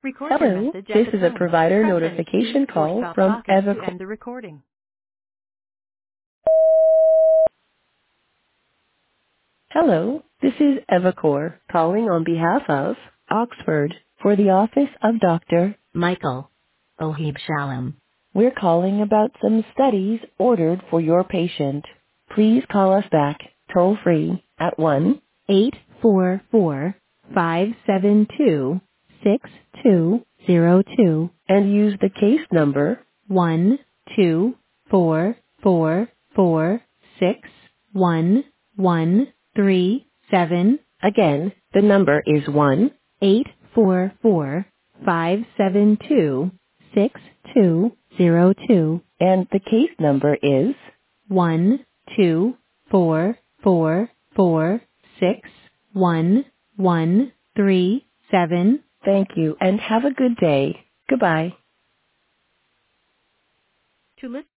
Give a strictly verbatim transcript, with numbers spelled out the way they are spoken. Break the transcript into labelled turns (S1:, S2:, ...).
S1: Record your
S2: Hello,
S1: message at
S2: this
S1: the
S2: is a
S1: tone.
S2: provider
S1: Press any key
S2: notification
S1: or
S2: call
S1: stop
S2: from
S1: talking to
S2: Evercore.
S1: end the recording.
S2: Hello, this is Evercore calling on behalf of Oxford for the office of Doctor Michael Ohib Shalom. We're calling about some studies ordered for your patient. Please call us back toll free at one eight four four, five seven two, six two zero two and use the case number one two four four four six one one three seven. Again, the number is one eight four four five seven two six two zero two and the case number is one two four four four six one one three seven. Thank you and have a good day. Goodbye.
S1: To listen